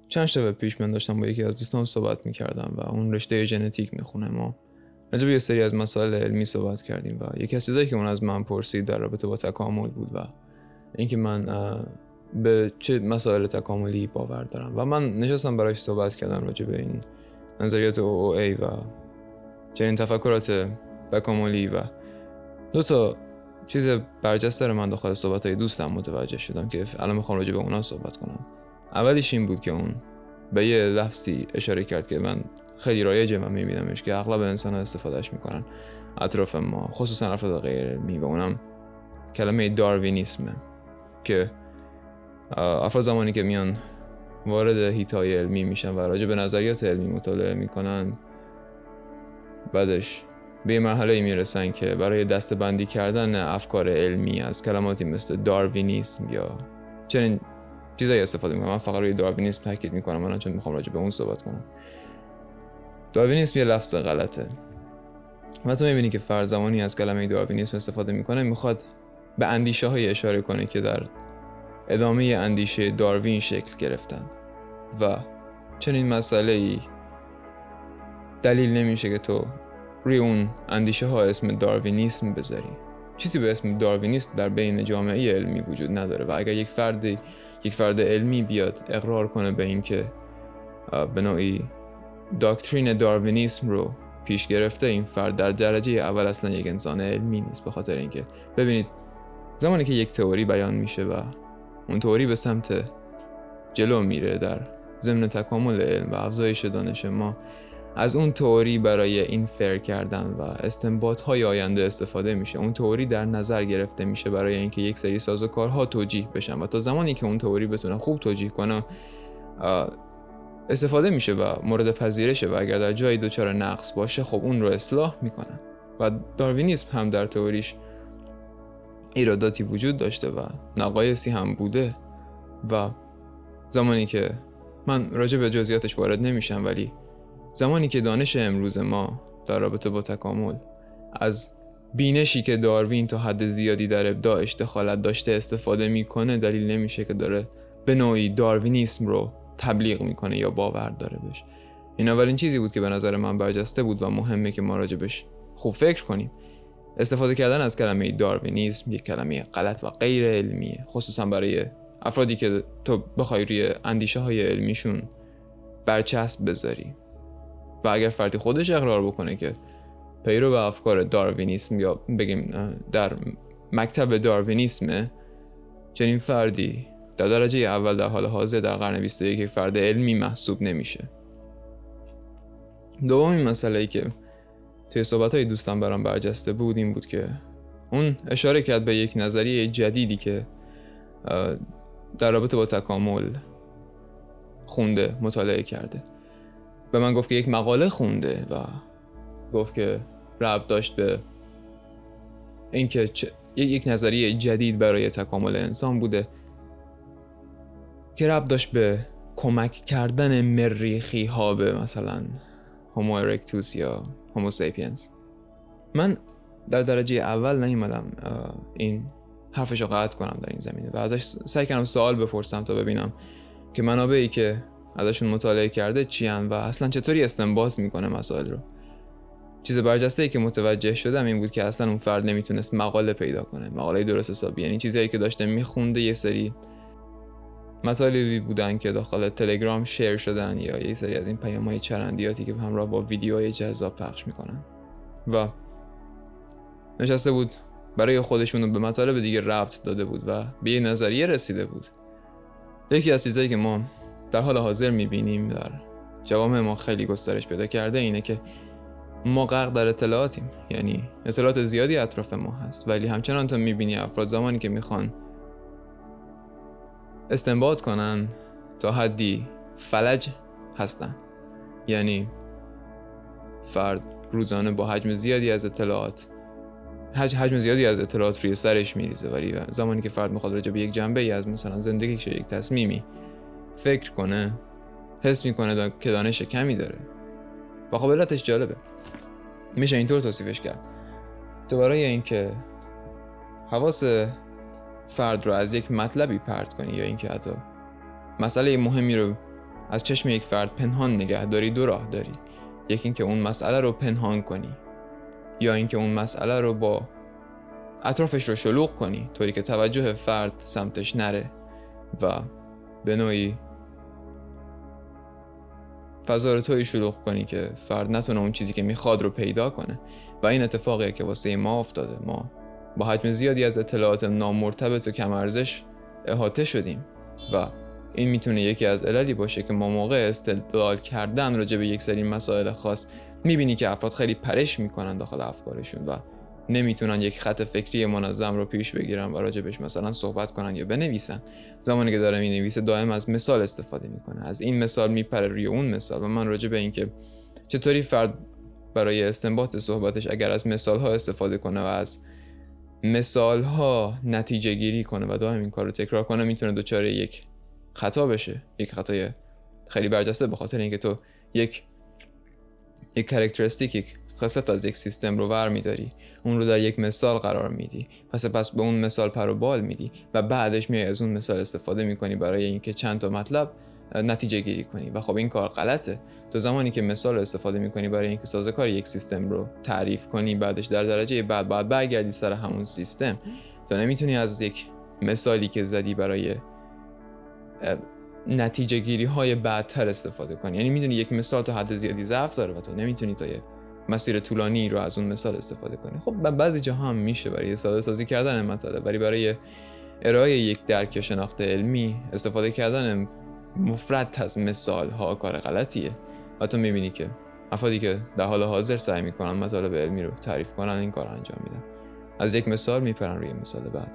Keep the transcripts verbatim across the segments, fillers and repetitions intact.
چند شب پیش من داشتم با یکی از دوستام صحبت میکردم و اون رشته ژنتیک میخونه. ما راجع به یه سری از مسائل علمی صحبت کردیم و یکی از چیزایی که اون از من پرسید در رابطه با تکامل بود و اینکه من به چه مسائل تکاملی باور دارم و من نشستم برایش صحبت کردم راجع به این نظریات او او ای و چنین تفکرات تکاملی و دو تا چیز برجسته رو من داخل صحبت‌های دوستم متوجه شدم که الان میخوام راجع به اونا صحبت کنم. اولیش این بود که اون به یه لفظی اشاره کرد که من خیلی رایجه من میبینمش که اغلب انسان‌ها استفادهش میکنن اطراف ما، خصوصا افراد غیر علمی، و اونم کلمه داروینیسمه که افراد زمانی که میان وارد حیطه‌های علمی میشن و راجع به نظریات علمی مطالعه میکنن، بعدش به یه مرحله میرسن که برای دسته‌بندی کردن افکار علمی از کلماتی مثل داروینیسم یا چنین چیزایی استفاده میکنم. من فقط روی داروینیسم تاکید میکنم من چون میخوام راجع به اون صحبت کنم. داروینیسم یه لفظ غلطه و تو میبینی که فرد زمانی از کلمه داروینیسم استفاده میکنه میخواد به اندیشه های اشاره کنه که در ادامه اندیشه داروین شکل گرفتن و چنین مسئله ای دلیل نمیشه که تو روی اون اندیشه ها اسم داروینیسم بذاری. چیزی به اسم داروینیسم در بین جامعه علمی وجود نداره و اگر یک فرد یک فرد علمی بیاد اقرار کنه به این که به نوعی داکترین داروینیسم رو پیش گرفته، این فرد در درجه اول اصلا یک انسان علمی نیست. به خاطر اینکه ببینید زمانی که یک تئوری بیان میشه و اون تئوری به سمت جلو میره در ضمن تکامل علم و افزایش دانش ما، از اون تئوری برای اینفر کردن و استنباط‌های آینده استفاده میشه. اون تئوری در نظر گرفته میشه برای اینکه یک سری سازوکارها توجیه بشن و تا زمانی که اون تئوری بتونه خوب توجیه کنه استفاده میشه و مورد پذیرشه و اگر در جایی دچار نقص باشه خب اون رو اصلاح میکنن. و داروینیسم هم در تئوریش ایراداتی وجود داشته و نقایصی هم بوده و زمانی که من راجع به جزئیاتش وارد نمیشم، ولی زمانی که دانش امروز ما در رابطه با تکامل از بینشی که داروین تا حد زیادی در ابداعش دخالت داشته استفاده میکنه، دلیل نمیشه که داره به نوعی داروینیسم رو تبلیغ میکنه یا باور داره بهش. این اولین چیزی بود که به نظر من برجسته بود و مهمه که ما راجع بهش خوب فکر کنیم. استفاده کردن از کلمه داروینیسم یک کلمه غلط و غیر علمیه، خصوصا برای افرادی که تو بخوای روی اندیشه های علمیشون برچسب بذاری. و اگر فردی خودش اقرار بکنه که پیرو به افکار داروینیسم یا بگیم در مکتب داروینیسمه، چنین فردی در درجه اول در حال حاضر در قرن بیست و یک فرد علمی محسوب نمیشه. دومین مسئله‌ای که توی صحبت‌های دوستم برام برجسته بود این بود که اون اشاره کرد به یک نظریه جدیدی که در رابطه با تکامل خونده، مطالعه کرده. به من گفت که یک مقاله خونده و گفت که ربط داشت به اینکه چه... یک نظریه جدید برای تکامل انسان بوده که ربط داشت به کمک کردن مریخی ها به مثلا هومو ارکتوس یا هومو سیپینز. من در درجه اول نیومدم این حرفشو قطع کنم در این زمینه و ازش سعی کردم سوال بپرسم تا ببینم که منابعی که ازشون مطالعه کرده چی هن و اصلا چطوری استنباط میکنه مسائل رو. چیز برجسته‌ای که متوجه شدم این بود که اصلا اون فرد نمیتونست مقاله پیدا کنه، مقاله درست حسابی. یعنی چیزایی که داشته میخونده یه سری مطالبی بودن که داخل تلگرام شیر شدن یا یه سری از این پیام‌های چرندیاتی که همراه با ویدیوهای جذاب پخش میکنن و نشسته بود برای خودشون به مطالب دیگه ربط داده بود و به یه نظریه رسیده بود. یکی از چیزایی که ما در حال حاضر میبینیم در جوامع ما خیلی گسترش پیدا کرده اینه که ما غرق در اطلاعاتیم، یعنی اطلاعات زیادی اطراف ما هست، ولی همچنان تو میبینی افراد زمانی که میخوان استنباط کنن تا حدی فلج هستن. یعنی فرد روزانه با حجم زیادی از اطلاعات حجم زیادی از اطلاعات روی سرش میریزه، ولی زمانی که فرد میخواد راجع به یک جنبه ای از مثلا زندگیش یک تصمیمی فکر کنه، حس میکنه دا که دانش کمی داره و خب علتش جالبه. میشه اینطور توصیفش کرد: تو برای اینکه حواس فرد رو از یک مطلبی پرت کنی یا اینکه حتی مسئله مهمی رو از چشم یک فرد پنهان نگه داری دو راه داری. یکی این که اون مسئله رو پنهان کنی، یا اینکه اون مسئله رو با اطرافش رو شلوغ کنی طوری که توجه فرد سمتش نره و به نوعی فضا رو طوری شلوغ کنی که فرد نتونه اون چیزی که میخواد رو پیدا کنه. و این اتفاقیه که واسه ما افتاده. ما با حجم زیادی از اطلاعات نامرتبط و کم ارزش احاطه شدیم و این میتونه یکی از عللی باشه که ما موقع استدلال کردن راجع به یک سری مسائل خاص میبینی که افراد خیلی پرش میکنن داخل افکارشون و نمیتونن یک خط فکری منظم رو پیش بگیرن و راجبش مثلا صحبت کنن یا بنویسن. زمانی که داره مینویسه دائم از مثال استفاده میکنه، از این مثال میپره روی اون مثال. و من راجع به این که چطوری فرد برای استنباط صحبتش اگر از مثال ها استفاده کنه و از مثال ها نتیجه گیری کنه و دائم این کار رو تکرار کنه میتونه دچار یک خطا بشه، یک خطای خیلی برجسته، به خاطر اینکه تو یک یک کاراکتریستیک، یک خاصیت از یک سیستم رو ور میداری، اون رو در یک مثال قرار میدی، پس پس به اون مثال پر و بال میدی و بعدش میای از اون مثال استفاده میکنی برای اینکه چند تا مطلب نتیجه گیری کنی. و خب این کار غلطه. تو زمانی که مثال رو استفاده میکنی برای اینکه سازوکار یک سیستم رو تعریف کنی، بعدش در درجه بعد بعد برگردی سر همون سیستم. تو نمیتونی از یک مثالی که زدی برای نتیجه گیری های بعدتر استفاده کنی. یعنی میدونی یک مثال تا حد زیادی ضعف داره و تو نمیتونی تا یه مسیر طولانی رو از اون مثال استفاده کنی. خب بعضی جاها هم میشه برای ساده سازی کردن مطالب، ولی برای ارائه یک درک شناخت علمی استفاده کردن مفرد از مثال ها کار غلطیه. و تو میبینی که افرادی که در حال حاضر سعی میکنن مطالب علمی رو تعریف کنن این کار انجام میدن، از یک مثال میپرن روی مثال بعد.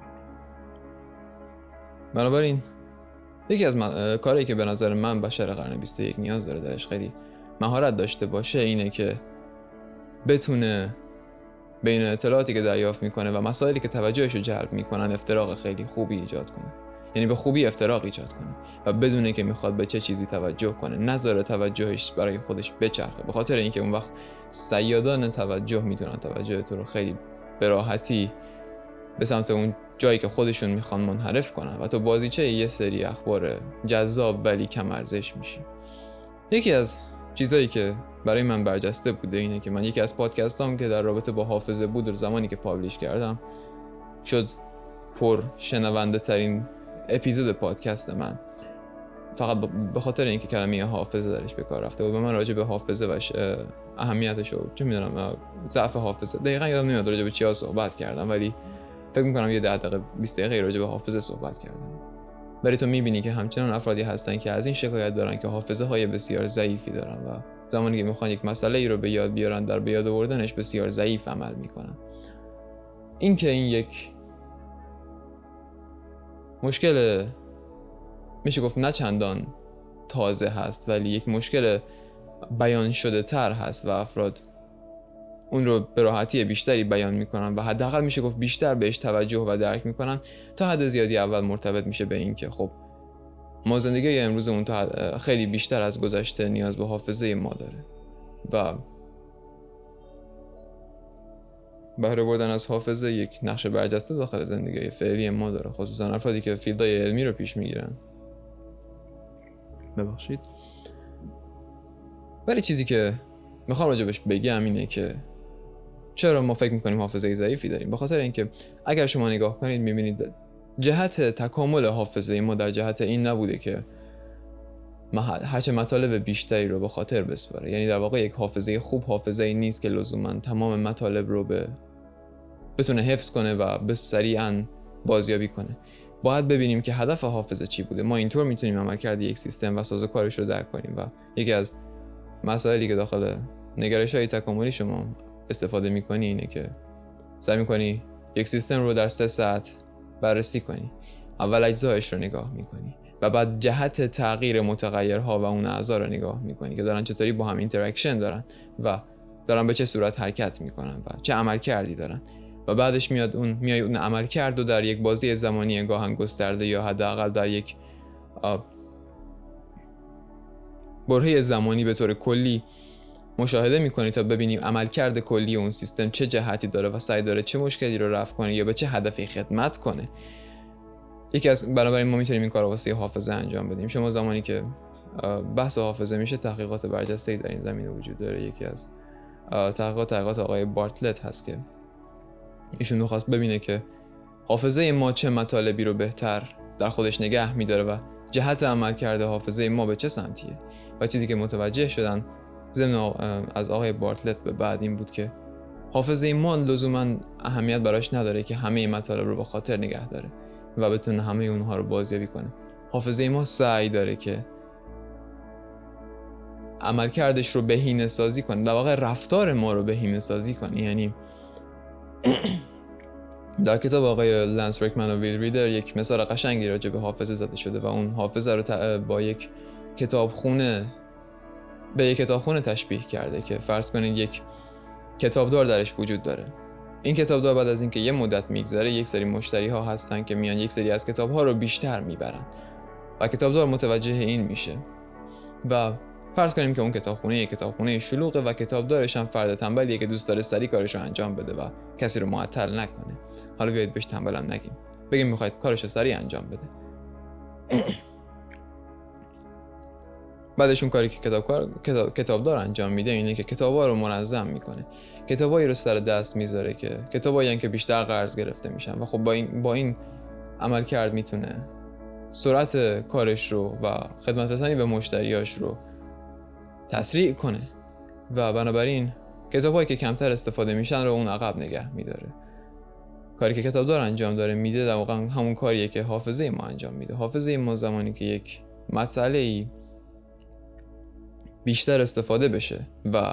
بنابراین یکی از من... کاری که به نظر من بشر قرن بیست و یک نیاز داره درش خیلی مهارت داشته باشه اینه که بتونه بین اطلاعاتی که دریافت میکنه و مسائلی که توجهش رو جلب میکنن افتراق خیلی خوبی ایجاد کنه. یعنی به خوبی افتراق ایجاد کنه و بدونه که میخواد به چه چیزی توجه کنه، نذاره توجهش برای خودش بچرخه، به خاطر اینکه اون وقت صیادان توجه میتونن توجه تو رو خیلی به راحتی به سمت اون جایی که خودشون میخوان منحرف کنن و تو بازیچه یه سری اخبار جذاب ولی کم ارزش میشی. یکی از چیزایی که برای من برجسته بوده اینه که من یکی از پادکستام که در رابطه با حافظه بود و زمانی که پابلیش کردم شد پر شنونده ترین اپیزود پادکست من، فقط به خاطر اینکه کلمه حافظه درش به کار رفته و به من راجع به حافظه و اهمیتش و چه میدونم ضعف حافظه دقیقاً یادم نمیاد راجع به چیا صحبت کردم، ولی فکر میکنم یه ده دقیقه بیست دقیقه راجع به حافظه صحبت کردم. ولی تو میبینی که همچنان افرادی هستن که از این شکایت دارن که حافظه های بسیار ضعیفی دارن و زمانی که میخوان یک مسئله ای رو به یاد بیارن در به یاد آوردنش بسیار ضعیف عمل میکنن. این که این یک مشکل میشه گفت نه چندان تازه هست ولی یک مشکل بیان شده تر هست و افراد اون رو به راحتی بیشتری بیان میکنن و حداقل میشه گفت بیشتر بهش توجه و درک میکنن، تا حد زیادی اول مرتبط میشه به این که خب ما زندگی امروزمون تا خیلی بیشتر از گذشته نیاز به حافظه ما داره و بهره بردن از حافظه یک نقش برجسته داخل زندگی فعلی ما داره، خصوصا افرادی که فیلدهای علمی رو پیش میگیرن. ببخشید. ولی چیزی که میخوام راجبش بگم اینه که چرا ما فکر میکنیم حافظه ضعیفی داریم. به خاطر اینکه اگر شما نگاه کنید میبینید جهت تکامل حافظه ما در جهت این نبوده که هرچه مطالب بیشتری رو به خاطر بسپاره. یعنی در واقع یک حافظه خوب حافظه ای نیست که لزوما تمام مطالب رو به بتونه حفظ کنه و به سریعا بازیابی کنه. باید ببینیم که هدف حافظه چی بوده. ما اینطور میتونیم عملکرد یک سیستم و سازوکارش رو درک کنیم و یکی از مسائلی که داخل نگرش‌های تکاملی شما استفاده میکنی اینه که سعی میکنی یک سیستم رو در سه ساعت بررسی کنی. اول اجزایش رو نگاه میکنی و بعد جهت تغییر متغیرها و اون اعضا رو نگاه میکنی که دارن چطوری با هم اینتراکشن دارن و دارن به چه صورت حرکت میکنن و چه عمل کردی دارن و بعدش میاد اون میای اون عمل کرد و در یک بازی زمانی گاهن گسترده یا حداقل در یک برهه زمانی به طور کلی مشاهده میکنی تا ببینی عملکرد کلی اون سیستم چه جهتی داره و سعی داره چه مشکلی رو رفع کنه یا به چه هدفی خدمت کنه. یکی از بنابراین ما میتونیم این کار رو واسه حافظه انجام بدیم. شما زمانی که بحث حافظه میشه تحقیقات برجسته‌ای در این زمینه وجود داره. یکی از تحقیقات تحقیقات آقای بارتلت هست که ایشون خواست ببینه که حافظه ما چه مطالبی رو بهتر در خودش نگه میداره و جهت عمل کرده حافظه ما به چه سمتیه. و چیزی که متوجه شدن ضمن از آقای بارتلت به بعد این بود که حافظه ما لزوما اهمیت براش نداره که همه مطالب رو با خاطر نگه داره و بتونه همه اونها رو بازیابی کنه. حافظه ما سعی داره که عملکردش رو بهینه سازی کنه، در واقع رفتار ما رو بهینه سازی کنه. یعنی در کتاب آقای لنس ریکمن و ویل ریدر یک مثال قشنگی راجع به حافظه زده شده و اون حافظه رو با یک کتابخونه به یک کتابخونه تشبیه کرده که فرض کنید یک کتابدار درش وجود داره. این کتابدار بعد از اینکه یه مدت میگذره یک سری مشتری ها هستن که میان یک سری از کتاب ها رو بیشتر میبرن و کتابدار متوجه این میشه و فرض کنیم که اون کتابخونه یک کتابخونه شلوغه و کتابدارش هم فرد تنبلیه که دوست داره سریع کارش رو انجام بده و کسی رو معطل نکنه. حالا بیایید بهش تنبلم نگیم، بگیم میخواید کارش رو سریع انجام بده. بعدش اون کاری که کتابکار کتاب کتابدار انجام میده اینه که کتابا رو منظم میکنه، کتابایی رو سر دست میذاره که کتابایی که بیشتر قرض گرفته میشن و خب با این با این عمل کرد میتونه سرعت کارش رو و خدمت رسانی به مشتریاش رو تسریع کنه و بنابراین کتابایی که کمتر استفاده میشن رو اون عقب نگه میداره. کاری که کتابدار انجام داره میده در واقع همون کاریه که حافظه ما انجام میده. حافظه ما زمانی که یک مسئله‌ای بیشتر استفاده بشه و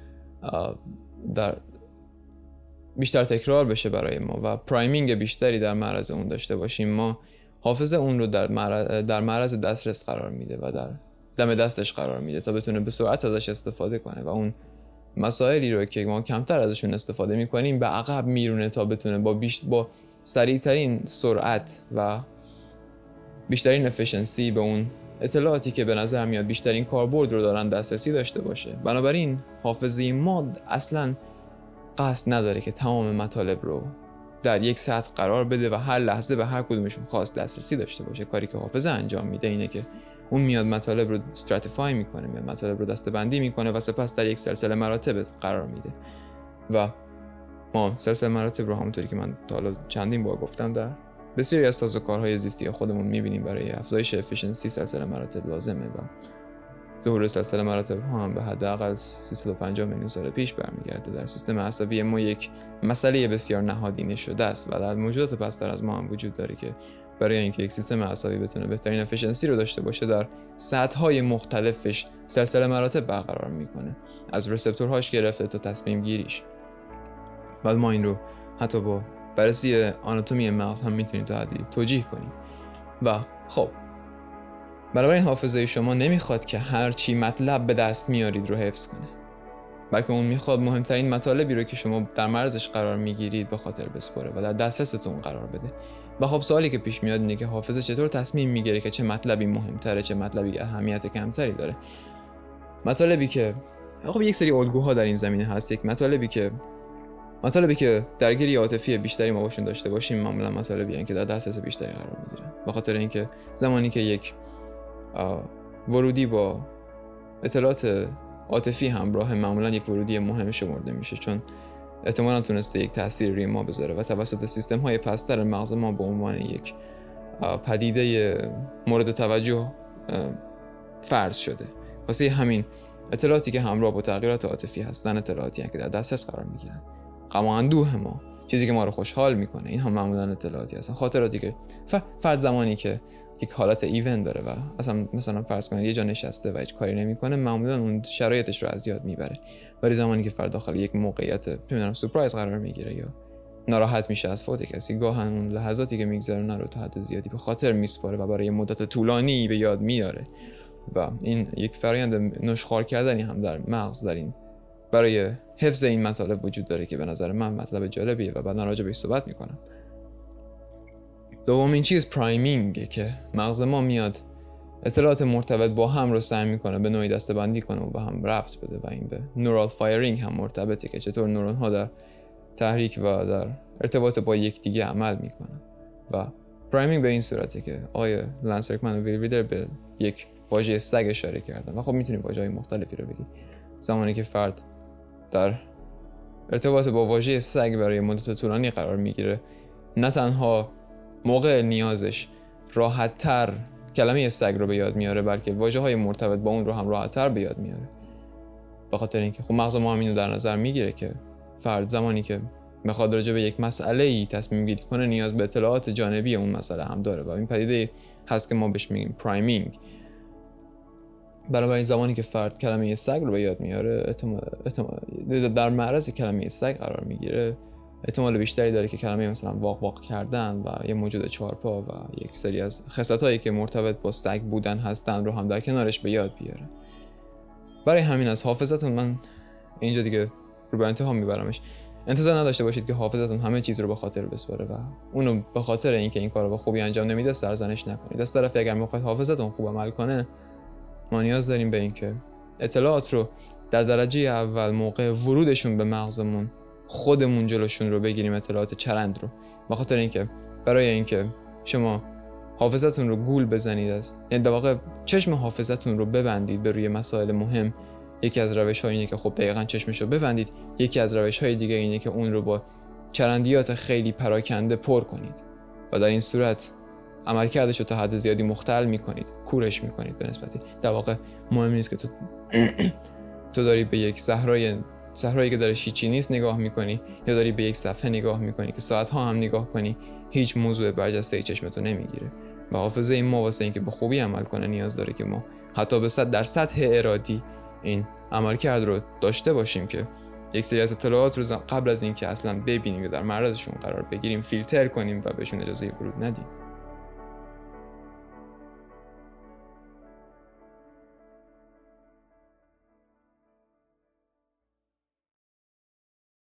در بیشتر تکرار بشه برای ما و پرایمینگ بیشتری در معرض اون داشته باشیم، ما حافظه اون رو در معرض در معرض دسترس قرار میده و در دم دستش قرار میده تا بتونه به سرعت ازش استفاده کنه و اون مسائلی رو که ما کمتر ازشون استفاده میکنیم به عقب میرونه تا بتونه با بیشت با سریع ترین سرعت و بیشترین افیشنسی به اون اطلاعاتی که به نظر میاد بیشترین کاربرد رو دارن دسترسی داشته باشه. بنابراین حافظه ما اصلا قصد نداره که تمام مطالب رو در یک سطح قرار بده و هر لحظه به هر کدومشون خاص دسترسی داشته باشه. کاری که حافظه انجام میده اینه که اون میاد مطالب رو استراتیفای میکنه، میاد مطالب رو دسته‌بندی میکنه و سپس در یک سلسله مراتب قرار میده و ما سلسله مراتب رو همونطوری که من تا حالا چندین بار گفتم در بسیاری از سازوکارهای زیستی خودمون میبینیم. برای افزایش افیشنسی سلسله مراتب لازمه و ظهور سلسله مراتب ها هم به حداقل سیصد و پنجاه میلیون سال پیش برمیگرده. در سیستم عصبی ما یک مسئله بسیار نهادینه شده است و در موجودات پستر از ما هم وجود داره که برای اینکه یک سیستم عصبی بتونه بهترین افیشنسی رو داشته باشه در سطح‌های مختلفش سلسله مراتب برقرار میکنه، از رسپتورهاش گرفته تا تصمیم گیریش. بعد ما این رو حتی با بررسی آناتومی مغز هم میتونیم تا حدی توجیه کنیم. و خب بنابراین حافظه شما نمیخواد که هر چی مطلب به دست میارید رو حفظ کنه، بلکه اون میخواد مهمترین مطالبی رو که شما در معرضش قرار میگیرید به خاطر بسپاره و در دسترستون قرار بده. و خب سوالی که پیش میاد اینه که حافظه چطور تصمیم میگیره که چه مطلبی مهمتره، چه مطلبی اهمیت کمتری داره. مطالبی که خب یک سری الگوها در این زمینه هست. یک مطالبی که مطالبی که درگیری عاطفی بیشتری ما باشون داشته باشیم معمولا مطالبی هستند که در دسترس بیشتری قرار میگیرن، به خاطر اینکه زمانی که یک ورودی با اطلاعات عاطفی همراه معمولا یک ورودی مهم شمرده میشه، چون احتمالاً تونسته یک تأثیر روی ما بذاره و توسط سیستم های پستر مغز ما به عنوان یک پدیده مورد توجه فرض شده. واسه همین اطلاعاتی که همراه با تغییرات عاطفی هستن اطلاعاتی هستند که در دسترس قرار میگیرن. غم و اندوه ما، چیزی که ما رو خوشحال میکنه، این هم معمولا اطلاعاتی هستن. خاطراتی که فرد زمانی که یک حالت ایونت داره و اصلا مثلا فرض کنید یه جا نشسته و هیچ کاری نمیکنه، معمولا اون شرایطش رو از یاد میبره. ولی زمانی که فرد داخل یک موقعیت نمیدونم سورپرایز قرار میگیره یا ناراحت میشه از فوت کسی، گاهن اون لحظاتی که میگذرونه رو تا حد زیادی به خاطر میسپاره و برای مدت طولانی به یاد میاره و این یک فرآیند نشخوار کردنی هم در مغز در این برای حفظ این مطالب وجود داره که به نظر من مطلب جالبیه و بعد راجع بهش صحبت میکنم. دومین چیز پرایمینگ که مغز ما میاد اطلاعات مرتبط با هم رو سعی میکنه به نوعی دسته‌بندی کنه و به هم ربط بده و این به نورال فایرینگ هم مرتبطه که چطور نورون ها در تحریک و در ارتباط با یکدیگه عمل میکنن. و پرایمینگ به این صورته که آقای لنس ریکمن و ویل ریدر به یک واژه سگ اشاره کردم و خب میتونیم واژه‌های مختلفی رو بگی. زمانی که فرد در ارتباط با واژه سگ برای مدت طولانی قرار میگیره، نه تنها موقع نیازش راحت‌تر کلمه سگ رو به یاد میاره، بلکه واژه‌های مرتبط با اون رو هم راحت‌تر به یاد میاره. به خاطر اینکه خب مغز ما هم اینو در نظر میگیره که فرد زمانی که بخواد راجع به یک مسئله‌ای تصمیم گیری کنه نیاز به اطلاعات جانبی اون مسئله هم داره و این پدیده هست که ما بهش میگیم پرایمینگ. بنابراین زمانی که فرد کلمه سگ رو به یاد میاره، احتمال احتمال در معرض کلمه سگ قرار میگیره، احتمال بیشتری داره که کلمه مثلا واق واق کردن و یه موجود چهارپا و یک سری از خصلتایی که مرتبط با سگ بودن هستن رو هم در کنارش به یاد بیاره. برای همین از حافظتون من اینجا دیگه رو به انتها میبرمش. انتظار نداشته باشید که حافظتون همه چیز رو به خاطر بسپاره و اونو به خاطر اینکه این کارو با خوبی انجام نمیده سرزنش نکنید. از طرفی اگر میخواید حافظتون خوب عمل کنه، ما نیاز داریم به اینکه اطلاعات رو در درجه اول موقع ورودشون به مغزمون خودمون جلوشون رو بگیریم، اطلاعات چرند رو، به خاطر اینکه برای اینکه شما حافظتون رو گول بزنید، از یعنی در واقع چشم حافظتون رو ببندید به روی مسائل مهم، یکی از روش‌ها اینه که خب دقیقاً چشمش رو ببندید. یکی از روش‌های دیگه اینه که اون رو با چرندیات خیلی پراکنده پر کنید و در این صورت عملکردش رو تا حد زیادی مختل می‌کنید، کورش می‌کنید به نسبتی. در واقع مهم نیست که تو تو داری به یک صحرای صحرایی که درش هیچی نیست نگاه می‌کنی یا داری به یک صفحه نگاه می‌کنی که ساعت‌ها هم نگاه کنی، هیچ موضوع برجسته چشمتو نمیگیره. و حافظه این ما واسه اینکه به خوبی عمل کنه نیاز داره که ما حتی به صد در سطح ارادی این عملکرد رو داشته باشیم که یک سری از اطلاعات رو قبل از اینکه اصلا ببینیم یا در معرضشون قرار بگیریم فیلتر کنیم و بهشون اجازه ورود ندیم.